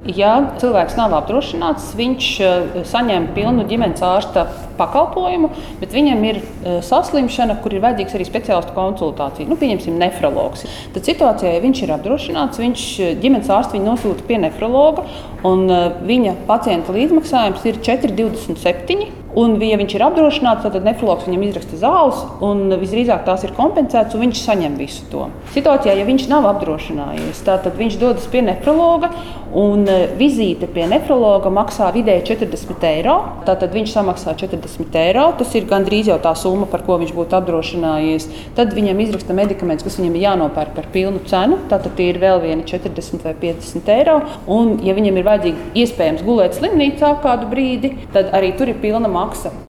Ja cilvēks nav apdrošināts, viņš saņem pilnu ģimenes ārsta pakalpojumu, bet viņam ir saslimšana, kur ir vajadzīgs arī speciālistu konsultācija. Pieņemsim, nefrologs. Tad situācijā, ja viņš ir apdrošināts, ģimenes ārsts viņu nosūta pie nefrologa, un viņa pacienta līdzmaksājums ir 4,27. Un, ja viņš ir apdrošināts, tad nefrologs viņam izraksta zāles, un visdrīzāk tās ir kompensētas, un viņš saņem visu to. Situācijā, ja viņš nav apdrošinājies, tad viņš dodas pie nefrologa, un vizīte pie nefrologa maksā vidēji 40 eiro. Tātad viņš samaksā 40 eiro. Tas ir gandrīz jau tā summa, par ko viņš būtu apdrošinājies. Tad viņam izraksta medikamentus, kas viņam ir jānopērk par pilnu cenu. Tātad tie ir vēl vieni 40 vai 50 eiro. Un, ja viņam ir vajadzīgi iespējams gulēt slimnīcā kādu brīdi, tad arī tur ir pilna maksa.